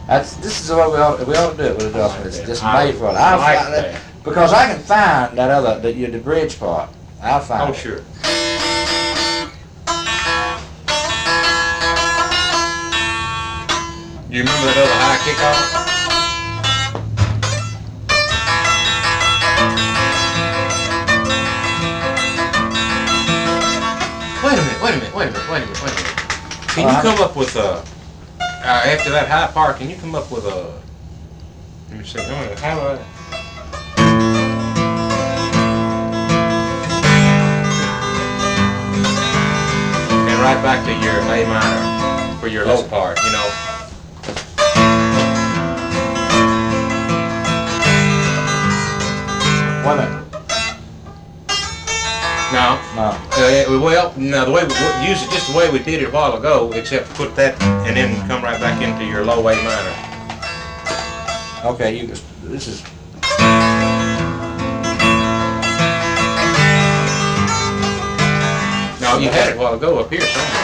This is the way we ought to do it with adjustment. It's just made for it. I like that. Because I can find that other, the bridge part. I'll find Oh, it. sure. You remember that other high kickoff? Wait a minute. Can you come up with after that high part, can you come up with let me see, how do I? And right back to your A minor for your low part, you know. Wait a minute. No. No. Well, no, the way we use it just the way we did it a while ago, except put that and then come right back into your low A minor. Okay, this is. No, you had it a while ago up here somewhere.